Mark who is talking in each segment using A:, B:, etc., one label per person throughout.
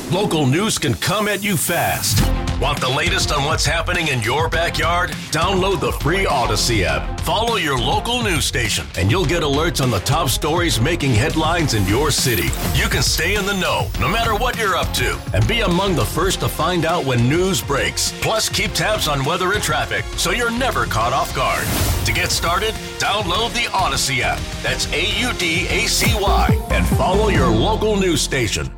A: Local news can come at you fast. Want the latest on what's happening in your backyard? Download the free Odyssey app. Follow your local news station, and you'll get alerts on the top stories making headlines in your city. You can stay in the know, no matter what you're up to, and be among the first to find out when news breaks. Plus, keep tabs on weather and traffic, so you're never caught off guard. To get started, download the Odyssey app. That's AUDACY, and follow your local news station.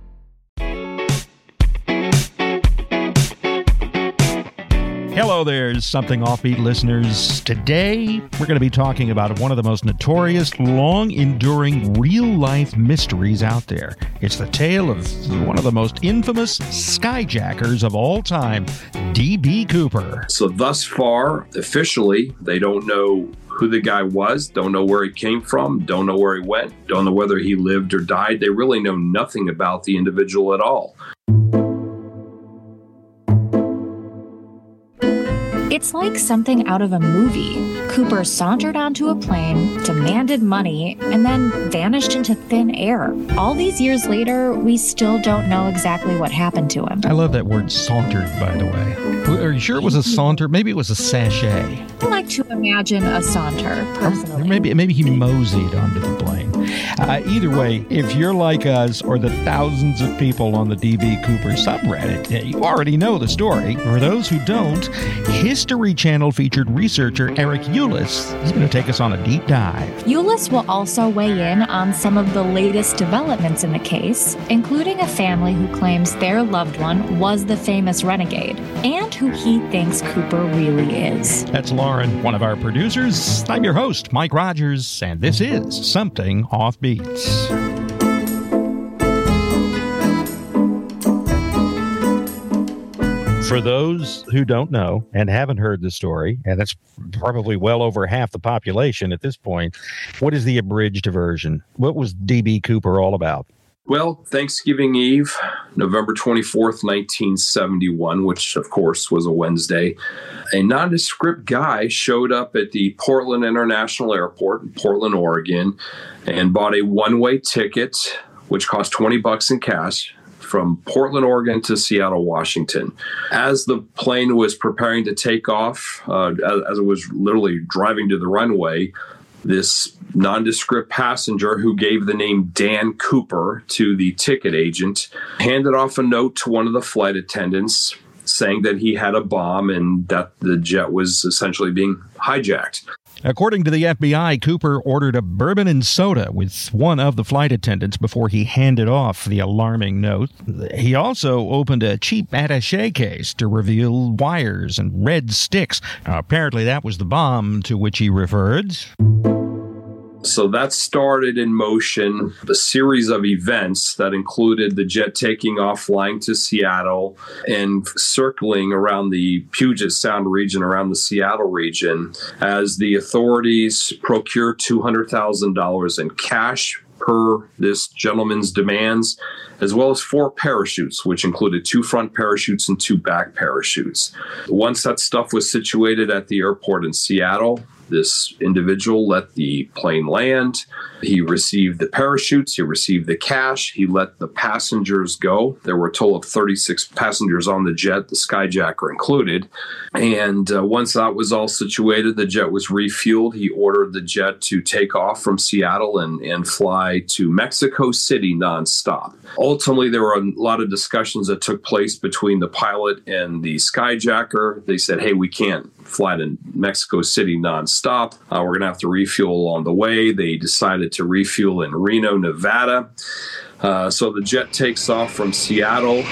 B: Hello there, Something Offbeat listeners. Today, we're going to be talking about one of the most notorious, long-enduring, real-life mysteries out there. It's the tale of one of the most infamous skyjackers of all time, D.B. Cooper.
C: So thus far, officially, they don't know who the guy was, don't know where he came from, don't know where he went, don't know whether he lived or died. They really know nothing about the individual at all.
D: It's like something out of a movie. Cooper sauntered onto a plane, demanded money, and then vanished into thin air. All these years later, we still don't know exactly what happened to him.
B: I love that word sauntered, by the way. Are you sure it was a saunter? Maybe it was a sachet.
D: I like to imagine a saunter, personally.
B: Maybe he moseyed onto the plane. Either way, if you're like us or the thousands of people on the D.B. Cooper subreddit, you already know the story. For those who don't, History Channel featured researcher Eric Ulis. He's going to take us on a deep dive.
D: Ulis will also weigh in on some of the latest developments in the case, including a family who claims their loved one was the famous renegade, and who he thinks Cooper really is.
B: That's Lauren, one of our producers. I'm your host, Mike Rogers, and this is Something Offbeats. For those who don't know and haven't heard the story, and that's probably well over half the population at this point, what is the abridged version? What was D.B. Cooper all about?
C: Well, Thanksgiving Eve, November 24th, 1971, which of course was a Wednesday, a nondescript guy showed up at the Portland International Airport in Portland, Oregon, and bought a one-way ticket, which cost $20 in cash, from Portland, Oregon to Seattle, Washington. As the plane was preparing to take off, as it was literally driving to the runway, this nondescript passenger who gave the name Dan Cooper to the ticket agent handed off a note to one of the flight attendants saying that he had a bomb and that the jet was essentially being hijacked.
B: According to the FBI, Cooper ordered a bourbon and soda with one of the flight attendants before he handed off the alarming note. He also opened a cheap attaché case to reveal wires and red sticks. Apparently that was the bomb to which he referred.
C: So that started in motion a series of events that included the jet taking off, flying to Seattle, and circling around the Puget Sound region, around the Seattle region, as the authorities procured $200,000 in cash per this gentleman's demands, as well as 4 parachutes, which included 2 front parachutes and 2 back parachutes. Once that stuff was situated at the airport in Seattle, this individual let the plane land. He received the parachutes. He received the cash. He let the passengers go. There were a total of 36 passengers on the jet, the skyjacker included. And once that was all situated, the jet was refueled. He ordered the jet to take off from Seattle and fly to Mexico City nonstop. Ultimately, there were a lot of discussions that took place between the pilot and the skyjacker. They said, hey, we can't fly to Mexico City nonstop. We're going to have to refuel along the way. They decided to refuel in Reno, Nevada. So the jet takes off from Seattle.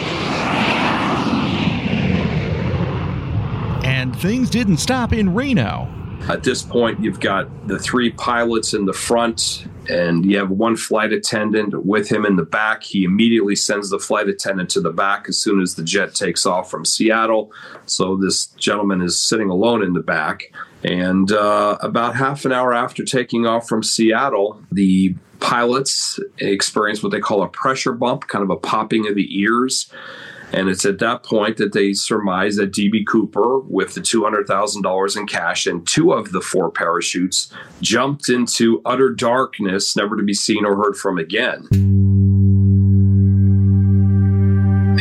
B: And things didn't stop in Reno.
C: At this point, you've got the 3 pilots in the front, and you have 1 flight attendant with him in the back. He immediately sends the flight attendant to the back as soon as the jet takes off from Seattle. So this gentleman is sitting alone in the back. And about half an hour after taking off from Seattle, the pilots experience what they call a pressure bump, kind of a popping of the ears. And it's at that point that they surmise that D.B. Cooper, with the $200,000 in cash and 2 of the 4 parachutes, jumped into utter darkness, never to be seen or heard from again.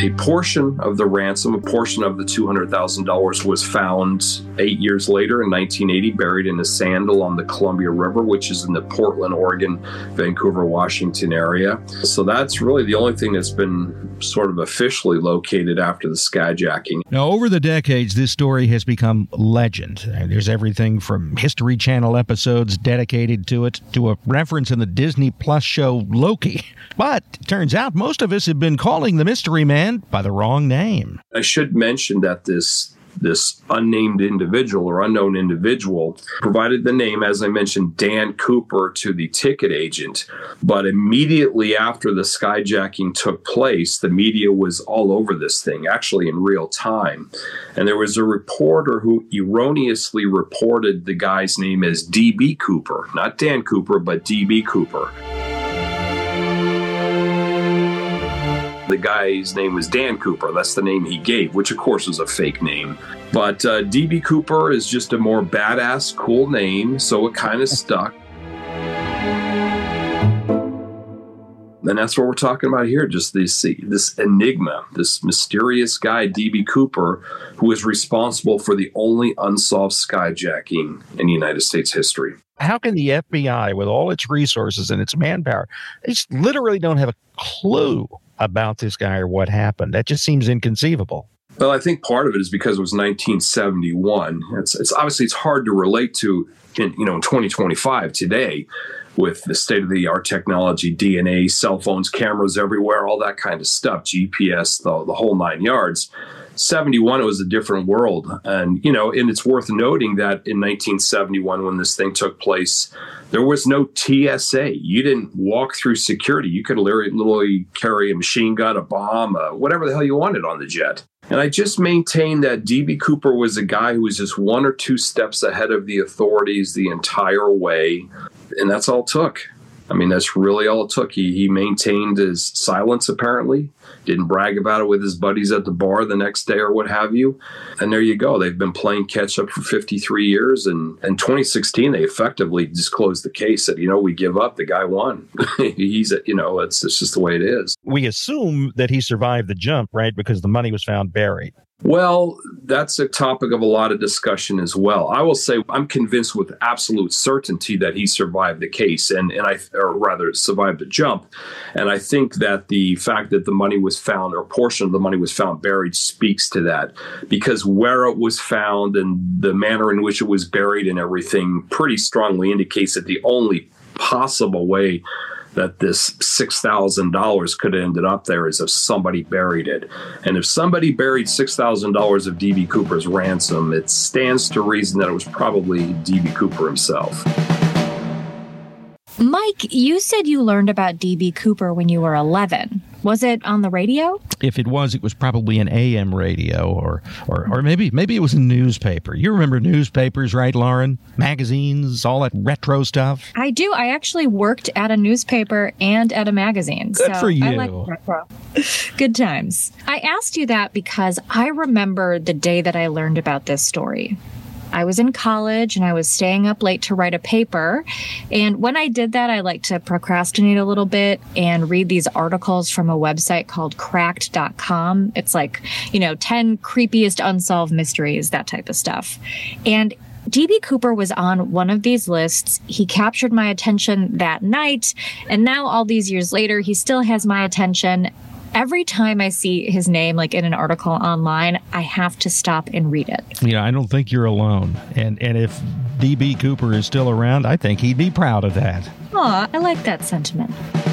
C: A portion of the ransom, a portion of the $200,000 was found 8 years later in 1980, buried in a sand along the Columbia River, which is in the Portland, Oregon, Vancouver, Washington area. So that's really the only thing that's been sort of officially located after the skyjacking.
B: Now, over the decades, this story has become legend. There's everything from History Channel episodes dedicated to it to a reference in the Disney Plus show Loki. But it turns out most of us have been calling the mystery man by the wrong name.
C: I should mention that this unnamed individual or unknown individual provided the name, as I mentioned, Dan Cooper, to the ticket agent. But immediately after the skyjacking took place, the media was all over this thing, actually in real time. And there was a reporter who erroneously reported the guy's name as D.B. Cooper, not Dan Cooper, but D.B. Cooper. The guy's name was Dan Cooper. That's the name he gave, which of course is a fake name. But D.B. Cooper is just a more badass, cool name, so it kind of stuck. And that's what we're talking about here, just this enigma, this mysterious guy, D.B. Cooper, who is responsible for the only unsolved skyjacking in United States history.
B: How can the FBI, with all its resources and its manpower, they just literally don't have a clue about this guy or what happened? That just seems inconceivable.
C: Well, I think part of it is because it was 1971. It's obviously it's hard to relate to in 2025 today with the state-of-the-art technology, DNA, cell phones, cameras everywhere, all that kind of stuff, GPS, the whole nine yards. 71, it was a different world. And, and it's worth noting that in 1971, when this thing took place, there was no TSA. You didn't walk through security. You could literally carry a machine gun, a bomb, whatever the hell you wanted on the jet. And I just maintain that D.B. Cooper was a guy who was just one or two steps ahead of the authorities the entire way. And that's all it took. I mean, that's really all it took. He maintained his silence, apparently, didn't brag about it with his buddies at the bar the next day or what have you. And there you go. They've been playing catch up for 53 years. And in 2016, they effectively disclosed the case, said, we give up. The guy won. It's just the way it is.
B: We assume that he survived the jump, right? Because the money was found buried.
C: Well, that's a topic of a lot of discussion as well. I will say I'm convinced with absolute certainty that he survived the case survived the jump. And I think that the fact that the money was found, or a portion of the money was found buried, speaks to that, because where it was found and the manner in which it was buried and everything pretty strongly indicates that the only possible way that this $6,000 could have ended up there is if somebody buried it. And if somebody buried $6,000 of D.B. Cooper's ransom, it stands to reason that it was probably D.B. Cooper himself.
D: Mike, you said you learned about D.B. Cooper when you were 11. Was it on the radio?
B: If it was probably an AM radio or maybe it was a newspaper. You remember newspapers, right, Lauren? Magazines, all that retro stuff?
D: I do. I actually worked at a newspaper and at a magazine.
B: Good for you.
D: I like retro. Good times. I asked you that because I remember the day that I learned about this story. I was in college and I was staying up late to write a paper. And when I did that, I like to procrastinate a little bit and read these articles from a website called cracked.com. It's like, 10 creepiest unsolved mysteries, that type of stuff. And D.B. Cooper was on one of these lists. He captured my attention that night. And now all these years later, he still has my attention. Every time I see his name, like in an article online, I have to stop and read it.
B: I don't think you're alone. And if D.B. Cooper is still around, I think he'd be proud of that.
D: Aw, I like that sentiment.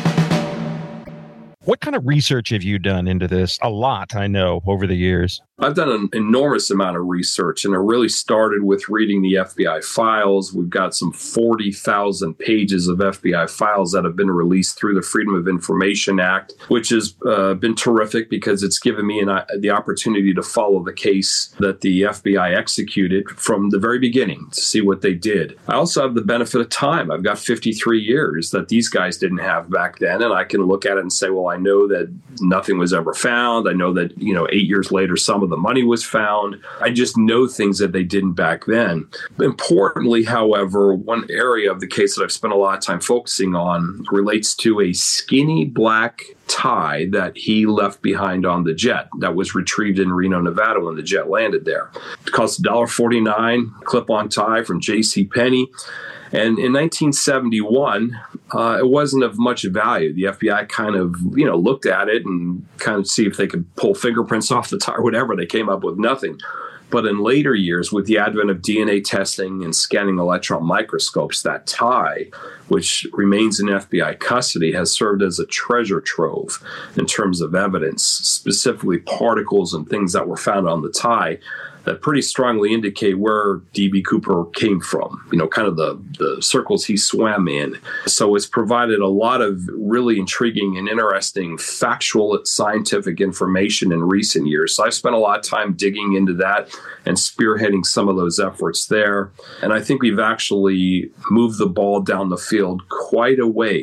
B: What kind of research have you done into this? A lot, I know, over the years.
C: I've done an enormous amount of research, and it really started with reading the FBI files. We've got some 40,000 pages of FBI files that have been released through the Freedom of Information Act, which has been terrific because it's given me the opportunity to follow the case that the FBI executed from the very beginning to see what they did. I also have the benefit of time. I've got 53 years that these guys didn't have back then, and I can look at it and say, well, I know that nothing was ever found. I know that, 8 years later, some of the money was found. I just know things that they didn't back then. Importantly, however, one area of the case that I've spent a lot of time focusing on relates to a skinny black tie that he left behind on the jet that was retrieved in Reno, Nevada when the jet landed there. It cost $1.49, clip-on tie from JCPenney. And in 1971, it wasn't of much value. The FBI kind of, looked at it and kind of see if they could pull fingerprints off the tie or whatever. They came up with nothing. But in later years, with the advent of DNA testing and scanning electron microscopes, that tie, which remains in FBI custody, has served as a treasure trove in terms of evidence, specifically particles and things that were found on the tie that pretty strongly indicate where D.B. Cooper came from, kind of the circles he swam in. So it's provided a lot of really intriguing and interesting factual scientific information in recent years. So I've spent a lot of time digging into that and spearheading some of those efforts there. And I think we've actually moved the ball down the field quite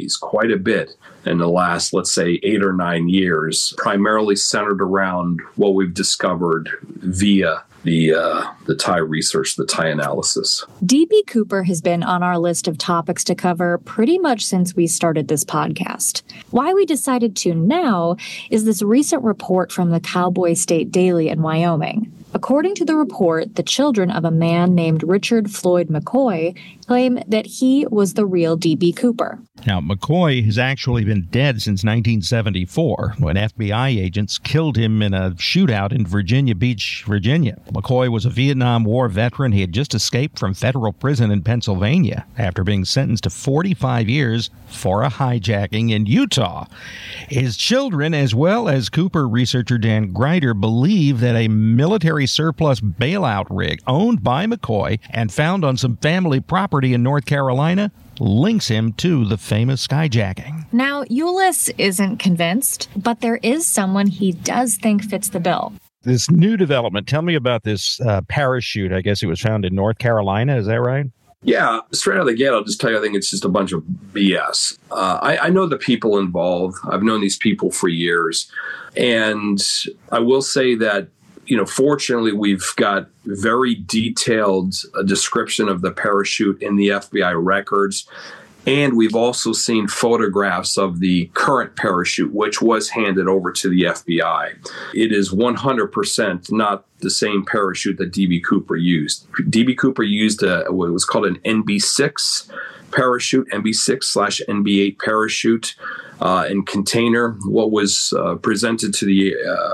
C: a bit in the last, let's say, 8 or 9 years, primarily centered around what we've discovered via the tie research, the tie analysis.
D: D.B. Cooper has been on our list of topics to cover pretty much since we started this podcast. Why we decided to now is this recent report from the Cowboy State Daily in Wyoming. According to the report, the children of a man named Richard Floyd McCoy claim that he was the real D.B. Cooper.
B: Now, McCoy has actually been dead since 1974, when FBI agents killed him in a shootout in Virginia Beach, Virginia. McCoy was a Vietnam War veteran. He had just escaped from federal prison in Pennsylvania after being sentenced to 45 years for a hijacking in Utah. His children, as well as Cooper researcher Dan Greider, believe that a military surplus bailout rig owned by McCoy and found on some family property in North Carolina links him to the famous skyjacking.
D: Now, Ulyss isn't convinced, but there is someone he does think fits the bill.
B: This new development, tell me about this parachute. I guess it was found in North Carolina. Is that right?
C: Yeah, straight out of the gate, I'll just tell you, I think it's just a bunch of BS. I know the people involved. I've known these people for years. And I will say that, fortunately, we've got very detailed description of the parachute in the FBI records. And we've also seen photographs of the current parachute, which was handed over to the FBI. It is 100% not the same parachute that D.B. Cooper used. D.B. Cooper used what was called an NB6 parachute, NB6/NB8 parachute and container. What was presented to the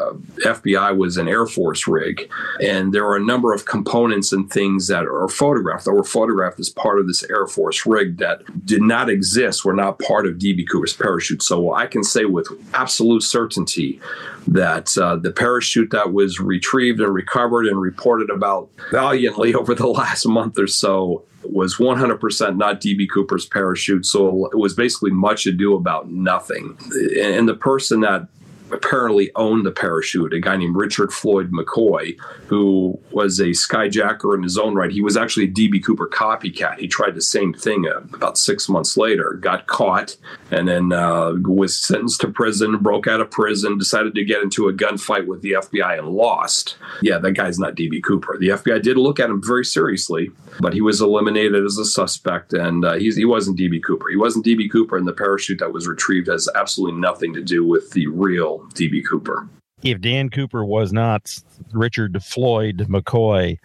C: FBI was an Air Force rig. And there are a number of components and things that were photographed as part of this Air Force rig that did not exist, were not part of D.B. Cooper's parachute. So I can say with absolute certainty that the parachute that was retrieved and recovered and reported about valiantly over the last month or so was 100% not D.B. Cooper's parachute. So it was basically much ado about nothing. And the person that apparently owned the parachute, a guy named Richard Floyd McCoy, who was a skyjacker in his own right. He was actually a D.B. Cooper copycat. He tried the same thing about 6 months later, got caught, and then was sentenced to prison, broke out of prison, decided to get into a gunfight with the FBI and lost. Yeah, that guy's not D.B. Cooper. The FBI did look at him very seriously, but he was eliminated as a suspect, and he wasn't D.B. Cooper. He wasn't D.B. Cooper, and the parachute that was retrieved has absolutely nothing to do with the real D.B. Cooper.
B: If Dan Cooper was not Richard Floyd McCoy,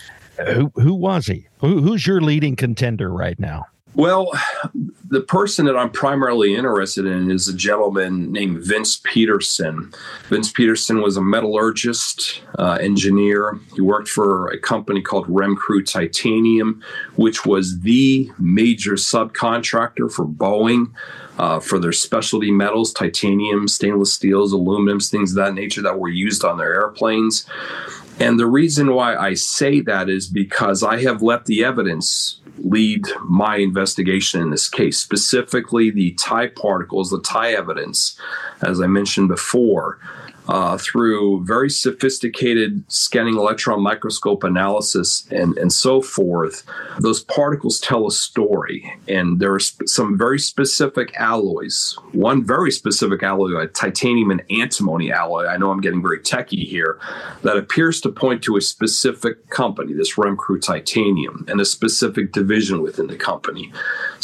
B: who was he? Who's your leading contender right now?
C: Well, the person that I'm primarily interested in is a gentleman named Vince Peterson. Vince Peterson was a metallurgist, engineer. He worked for a company called Remcrew Titanium, which was the major subcontractor for Boeing. For their specialty metals, titanium, stainless steels, aluminums, things of that nature that were used on their airplanes. And the reason why I say that is because I have let the evidence lead my investigation in this case, specifically the tie particles, the tie evidence, as I mentioned before. through very sophisticated scanning electron microscope analysis and so forth, those particles tell a story. And there are some very specific alloys. One very specific alloy, a titanium and antimony alloy, I know I'm getting very techie here, that appears to point to a specific company, this Remcrew Titanium, and a specific division within the company.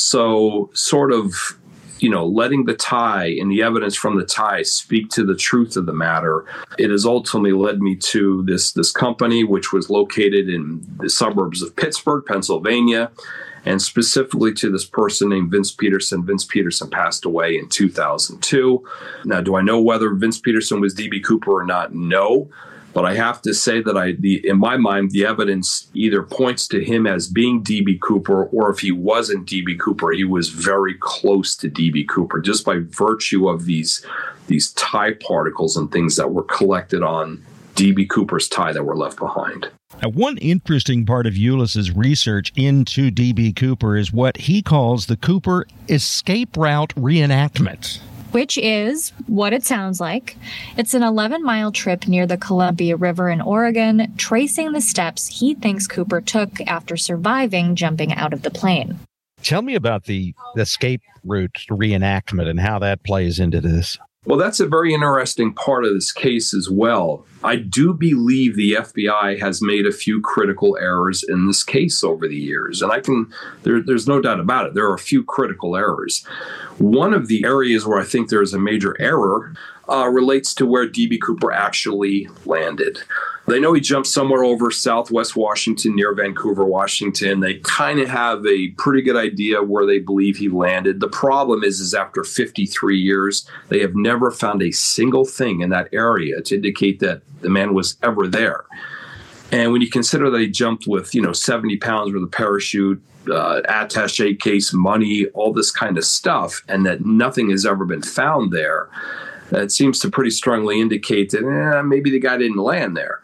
C: So sort of, letting the tie and the evidence from the tie speak to the truth of the matter, it has ultimately led me to this company, which was located in the suburbs of Pittsburgh, Pennsylvania, and specifically to this person named Vince Peterson. Vince Peterson passed away in 2002. Now, do I know whether Vince Peterson was D.B. Cooper or not? No. But I have to say that in my mind, the evidence either points to him as being D.B. Cooper, or if he wasn't D.B. Cooper, he was very close to D.B. Cooper, just by virtue of these tie particles and things that were collected on D.B. Cooper's tie that were left behind.
B: Now, one interesting part of Ulis's research into D.B. Cooper is what he calls the Cooper escape route reenactment.
D: Which is what it sounds like. It's an 11-mile trip near the Columbia River in Oregon, tracing the steps he thinks Cooper took after surviving jumping out of the plane.
B: Tell me about the escape route reenactment and how that plays into this.
C: Well, that's a very interesting part of this case as well. I do believe the FBI has made a few critical errors in this case over the years, and there's no doubt about it. There are a few critical errors. One of the areas where I think there is a major error relates to where D.B. Cooper actually landed. They know he jumped somewhere over southwest Washington near Vancouver, Washington. They kind of have a pretty good idea where they believe he landed. The problem is after 53 years, they have never found a single thing in that area to indicate that the man was ever there. And when you consider that he jumped with, 70 pounds worth of parachute, attaché case, money, all this kind of stuff, and that nothing has ever been found there, that seems to pretty strongly indicate that maybe the guy didn't land there.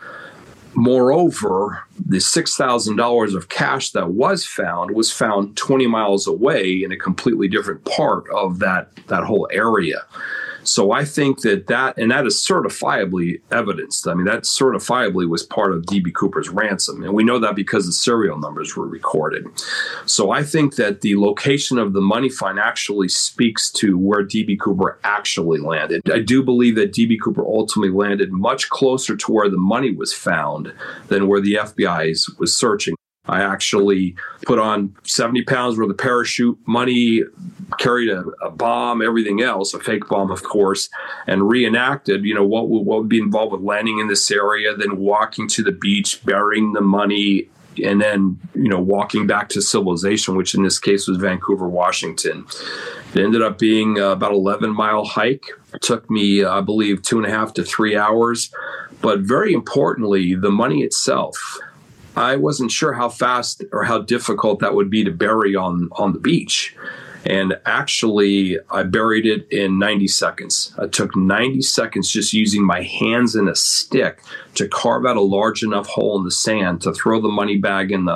C: Moreover, the $6,000 of cash that was found 20 miles away in a completely different part of that whole area. So I think that is certifiably evidenced. I mean, that certifiably was part of D.B. Cooper's ransom. And we know that because the serial numbers were recorded. So I think that the location of the money find actually speaks to where D.B. Cooper actually landed. I do believe that D.B. Cooper ultimately landed much closer to where the money was found than where the FBI was searching. I actually put on 70 pounds worth of parachute, money, carried a bomb, everything else, a fake bomb, of course, and reenacted, what would be involved with landing in this area, then walking to the beach, burying the money, and then, walking back to civilization, which in this case was Vancouver, Washington. It ended up being about 11-mile hike. It took me, I believe, 2.5 to 3 hours. But very importantly, the money itself, I wasn't sure how fast or how difficult that would be to bury on the beach. And actually, I buried it in 90 seconds. I took 90 seconds just using my hands and a stick to carve out a large enough hole in the sand to throw the money bag in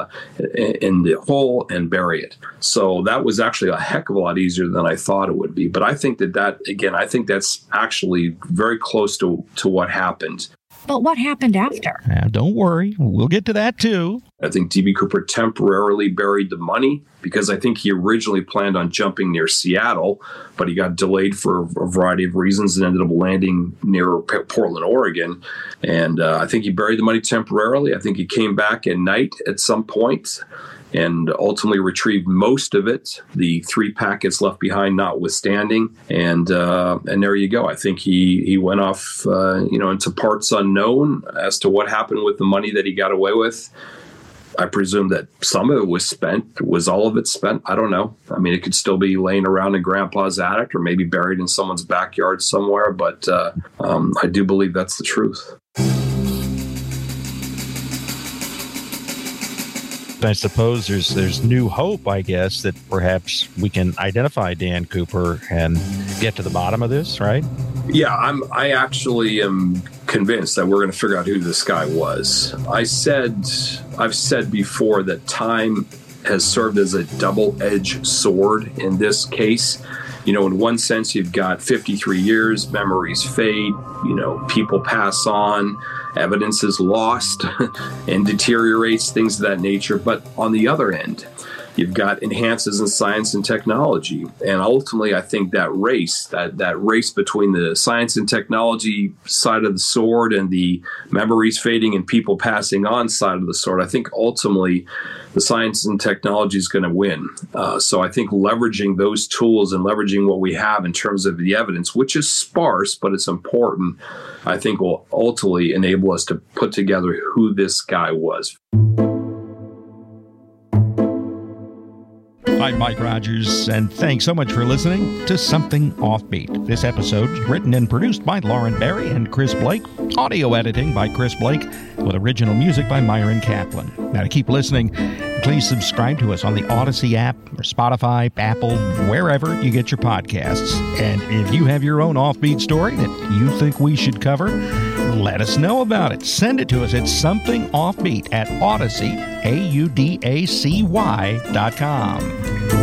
C: the hole and bury it. So that was actually a heck of a lot easier than I thought it would be. But I think I think that's actually very close to what happened.
D: But what happened after?
B: Don't worry. We'll get to that, too.
C: I think D.B. Cooper temporarily buried the money because I think he originally planned on jumping near Seattle, but he got delayed for a variety of reasons and ended up landing near Portland, Oregon. And I think he buried the money temporarily. I think he came back at night at some point and ultimately retrieved most of it, the 3 packets left behind notwithstanding. And there you go. I think he went off, into parts unknown as to what happened with the money that he got away with. I presume that some of it was spent. Was all of it spent? I don't know. I mean, it could still be laying around in Grandpa's attic or maybe buried in someone's backyard somewhere. But I do believe that's the truth.
B: I suppose there's new hope, I guess, that perhaps we can identify Dan Cooper and get to the bottom of this, right?
C: Yeah, I actually am convinced that we're going to figure out who this guy was. I've said before that time has served as a double-edged sword in this case. In one sense, you've got 53 years, memories fade, people pass on, evidence is lost and deteriorates, things of that nature. But on the other end, you've got enhances in science and technology. And ultimately, I think that race between the science and technology side of the sword and the memories fading and people passing on side of the sword, I think ultimately the science and technology is going to win. So I think leveraging those tools and leveraging what we have in terms of the evidence, which is sparse, but it's important, I think will ultimately enable us to put together who this guy was.
B: I'm Mike Rogers, and thanks so much for listening to Something Offbeat. This episode is written and produced by Lauren Berry and Chris Blake. Audio editing by Chris Blake, with original music by Myron Kaplan. Now, to keep listening, please subscribe to us on the Odyssey app or Spotify, Apple, wherever you get your podcasts. And if you have your own offbeat story that you think we should cover, let us know about it. Send it to us at somethingoffbeat at Odyssey, AUDACY.com.